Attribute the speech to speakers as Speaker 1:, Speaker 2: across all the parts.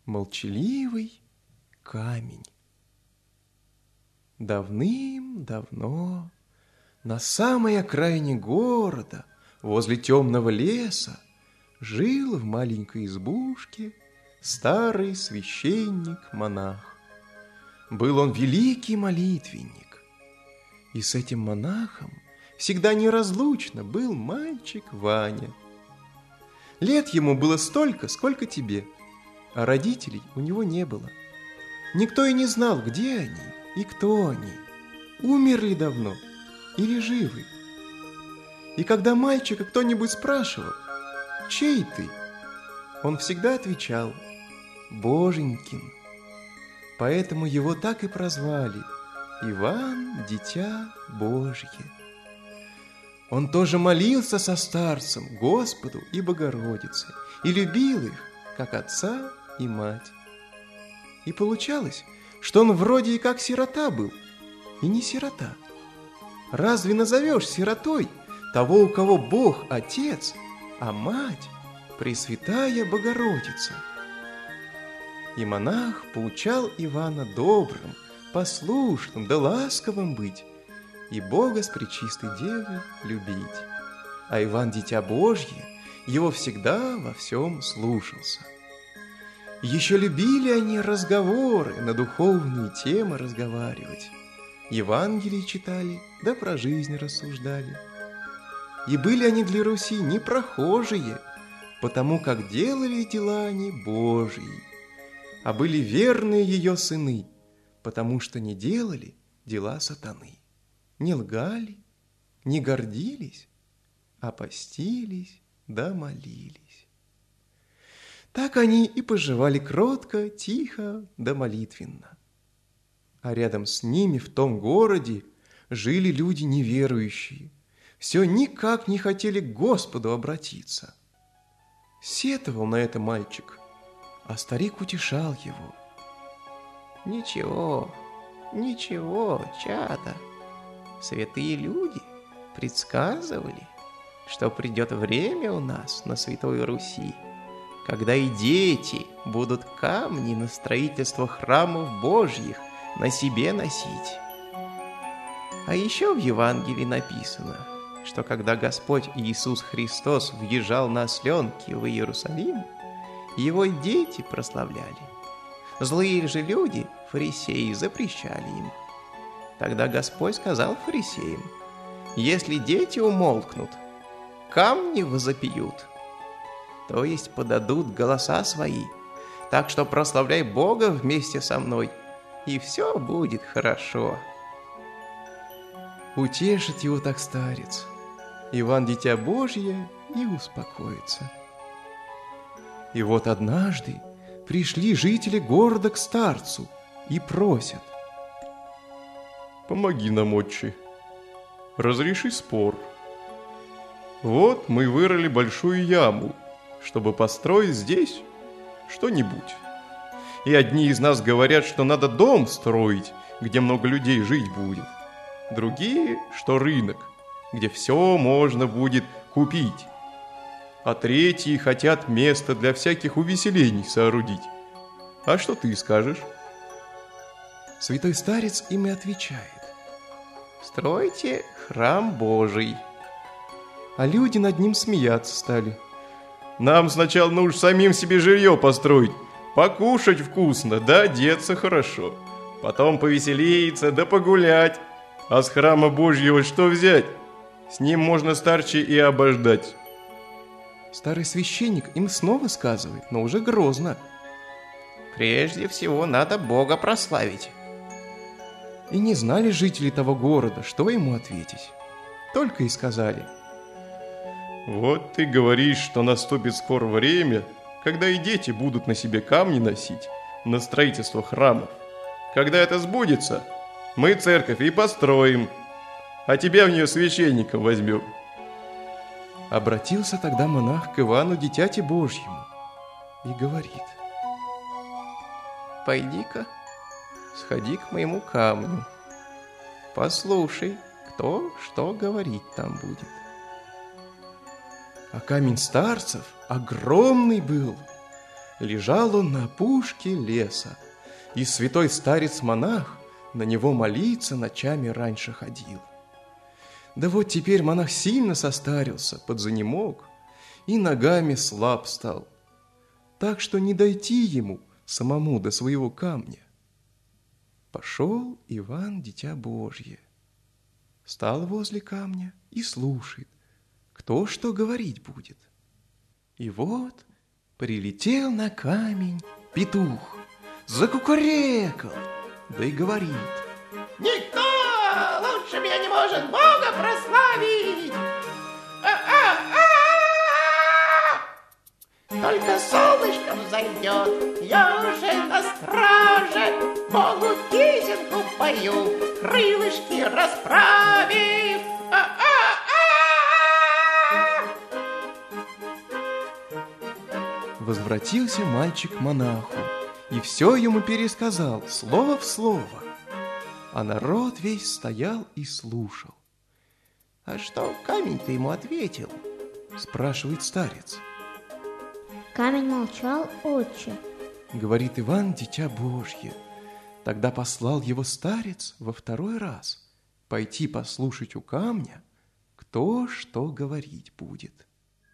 Speaker 1: Молчаливый камень. Давным-давно на самой окраине города, возле темного леса, жил в маленькой избушке старый священник-монах. Был он великий молитвенник, и с этим монахом всегда неразлучно был мальчик Ваня. Лет ему было столько, сколько тебе, а родителей у него не было. Никто и не знал, где они и кто они, умерли давно или живы. И когда мальчика кто-нибудь спрашивал: «Чей ты?», он всегда отвечал: «Боженькин». Поэтому его так и прозвали Иван, Дитя Божье. Он тоже молился со старцем, Господу и Богородице, и любил их, как отца и мать. И получалось, что он вроде и как сирота был, и не сирота. Разве назовешь сиротой того, у кого Бог Отец, а мать Пресвятая Богородица? И монах поучал Ивана добрым, послушным да ласковым быть, и Бога с Пречистой Девой любить. А Иван, Дитя Божье, его всегда во всем слушался. Еще любили они разговоры, на духовные темы разговаривать. Евангелие читали, да про жизнь рассуждали. И были они для Руси не прохожие, потому как делали дела они Божьи, а были верные ее сыны, потому что не делали дела сатаны. Не лгали, не гордились, а постились да молились. Так они и поживали кротко, тихо да молитвенно. А рядом с ними в том городе жили люди неверующие, все никак не хотели к Господу обратиться. Сетовал на это мальчик, а старик утешал его:
Speaker 2: Ничего, ничего, чадо. Святые люди предсказывали, что придет время у нас на Святой Руси, когда и дети будут камни на строительство храмов Божьих на себе носить. А еще в Евангелии написано, что когда Господь Иисус Христос въезжал на осленке в Иерусалим, его дети прославляли. Злые же люди, фарисеи, запрещали им. Тогда Господь сказал фарисеям: если дети умолкнут, камни возопьют, то есть подадут голоса свои, так что прославляй Бога вместе со мной, и все будет хорошо.
Speaker 1: Утешит его так старец, Иван, Дитя Божье, и успокоится. И вот однажды пришли жители города к старцу и просят:
Speaker 3: помоги нам, отче, разреши спор. Вот мы вырыли большую яму, чтобы построить здесь что-нибудь. И одни из нас говорят, что надо дом строить, где много людей жить будет. Другие, что рынок, где все можно будет купить. А третьи хотят место для всяких увеселений соорудить. А что ты скажешь?
Speaker 1: Святой старец им и отвечает:
Speaker 2: стройте храм Божий.
Speaker 1: А люди над ним смеяться стали.
Speaker 3: Нам сначала нужно самим себе жилье построить, покушать вкусно, да одеться хорошо. Потом повеселиться, да погулять. А с храма Божьего что взять? С ним можно старче и обождать.
Speaker 1: Старый священник им снова сказывает, но уже грозно:
Speaker 2: прежде всего надо Бога прославить.
Speaker 1: И не знали жители того города, что ему ответить. Только и сказали:
Speaker 3: вот ты говоришь, что наступит скоро время, когда и дети будут на себе камни носить на строительство храмов. Когда это сбудется, мы церковь и построим, а тебя в нее священником возьмем.
Speaker 1: Обратился тогда монах к Ивану, Дитяти Божьему, и говорит:
Speaker 2: пойди-ка, сходи к моему камню, послушай, кто что говорить там будет.
Speaker 1: А камень старцев огромный был, Лежал он на опушке леса, и святой старец-монах на него молиться ночами раньше ходил. Да вот теперь монах сильно состарился, подзанемог, и ногами слаб стал, так что не дойти ему самому до своего камня. Пошел Иван, дитя Божье, стал возле камня и слушает, кто что говорить будет. И вот прилетел на камень петух, закукарекал, да и говорит:
Speaker 2: никто лучше меня не может Бога прославить. Только солнышком зайдет, я уже на страже, Богу песенку пою, крылышки расправив.
Speaker 1: Возвратился мальчик к монаху и все ему пересказал, слово в слово. А народ весь стоял и слушал.
Speaker 2: А что камень-то ему ответил?
Speaker 1: Спрашивает старец.
Speaker 4: Камень молчал, отче.
Speaker 1: Говорит Иван, дитя Божье. Тогда послал его старец во второй раз пойти послушать у камня, кто что говорить будет.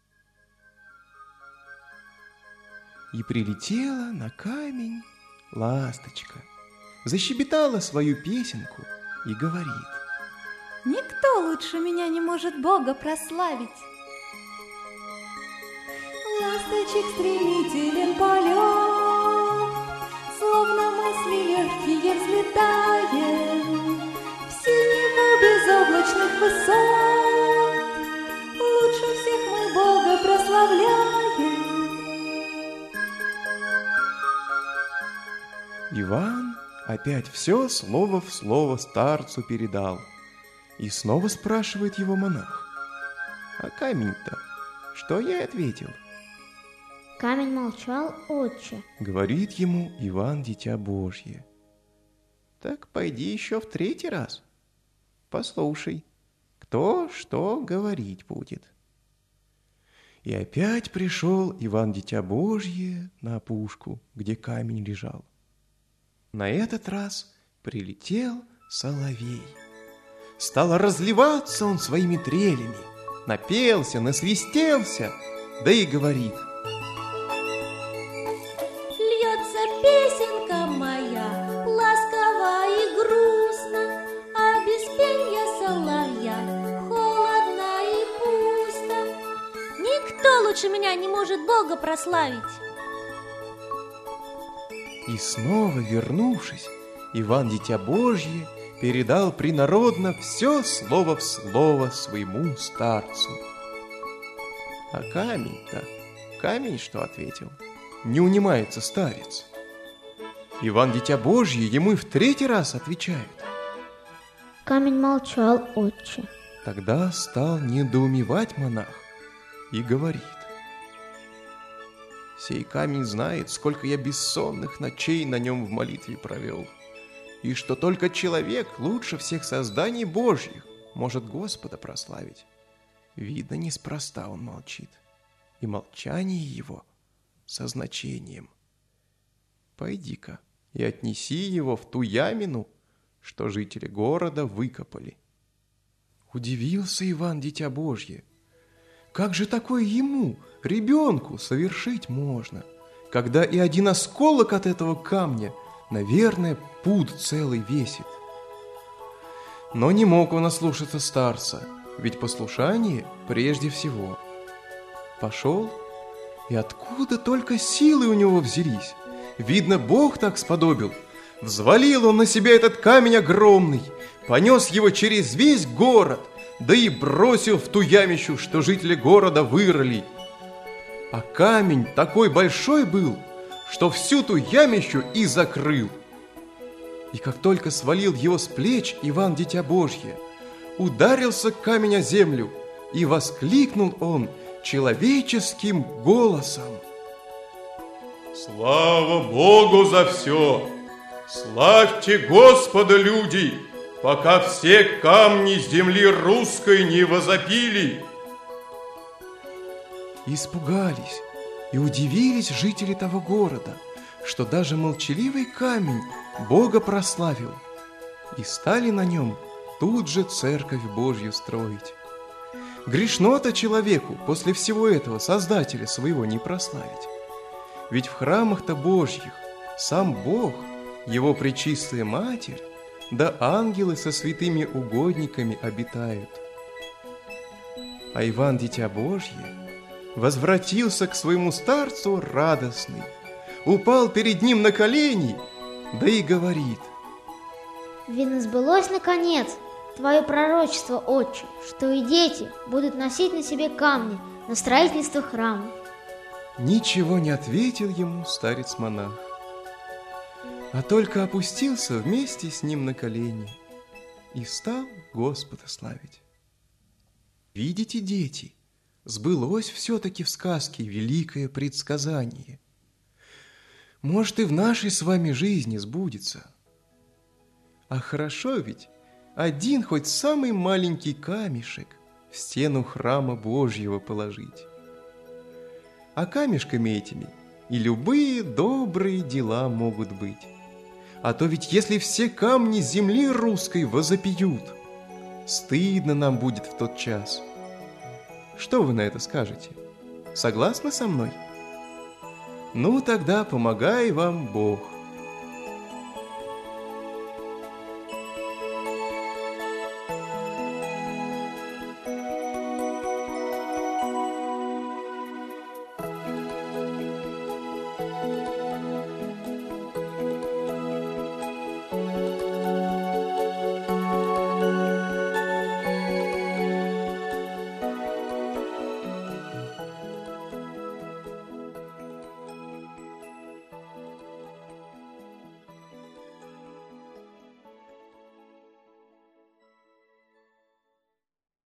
Speaker 1: И прилетела на камень ласточка, защебетала свою песенку и говорит:
Speaker 5: никто лучше меня не может Бога прославить. Ласточек стремителен полет, словно мысли легкие взлетаем в синеву безоблачных высот. Лучше всех мы Бога прославляем.
Speaker 1: Иван опять все слово в слово старцу передал. И снова спрашивает его монах:
Speaker 2: а камень-то что ей ответил?
Speaker 4: Камень молчал, отче.
Speaker 1: Говорит ему Иван, дитя Божье.
Speaker 2: Так пойди еще в третий раз. Послушай, кто что говорить будет.
Speaker 1: И опять пришел Иван, дитя Божье, на опушку, где камень лежал. На этот раз прилетел соловей. Стал разливаться он своими трелями, напелся, насвистелся, да и говорит:
Speaker 5: льется песенка моя, ласково и грустно, а без пенья соловья холодно и пусто. Никто лучше меня не может Бога прославить.
Speaker 1: И снова вернувшись, Иван, дитя Божье, передал принародно все слово в слово своему старцу.
Speaker 2: А камень-то, камень что ответил?
Speaker 1: Не унимается старец. Иван, дитя Божье, ему и в третий раз отвечает.
Speaker 4: Камень молчал, отче.
Speaker 1: Тогда стал недоумевать монах и говорит:
Speaker 2: сей камень знает, сколько я бессонных ночей на нем в молитве провел, и что только человек лучше всех созданий Божьих может Господа прославить. Видно, неспроста он молчит, и молчание его со значением. Пойди-ка и отнеси его в ту ямину, что жители города выкопали.
Speaker 1: Удивился Иван, дитя Божье. Как же такое ему, ребенку, совершить можно, когда и один осколок от этого камня, наверное, пуд целый весит? Но не мог он ослушаться старца, ведь послушание прежде всего. Пошел, и откуда только силы у него взялись? Видно, Бог так сподобил. Взвалил он на себя этот камень огромный, понес его через весь город, да и бросил в ту ямищу, что жители города вырыли. А камень такой большой был, что всю ту ямищу и закрыл. И как только свалил его с плеч Иван, дитя Божье, ударился камень о землю, и воскликнул он человеческим голосом:
Speaker 3: «Слава Богу за все! Славьте Господа, люди, пока все камни земли русской не возопили!»
Speaker 1: Испугались, И удивились жители того города, что даже молчаливый камень Бога прославил, и стали на нем тут же церковь Божью строить. Грешно-то человеку после всего этого Создателя своего не прославить. Ведь в храмах-то Божьих сам Бог, Его пречистая Матерь, да ангелы со святыми угодниками обитают. А Иван, Дитя Божье, возвратился к своему старцу радостный, упал перед ним на колени, да и говорит:
Speaker 4: Видно, сбылось наконец твое пророчество, отче, что и дети будут носить на себе камни на строительство храма.
Speaker 1: Ничего не ответил ему старец-монах, а только опустился вместе с ним на колени и стал Господа славить. Видите, дети, сбылось все-таки в сказке великое предсказание. Может, и в нашей с вами жизни сбудется. А хорошо ведь один хоть самый маленький камешек в стену храма Божьего положить. А камешками этими и любые добрые дела могут быть. А то ведь если все камни земли русской возопьют, стыдно нам будет в тот час. Что вы на это скажете? Согласны со мной? Ну, тогда помогай вам Бог.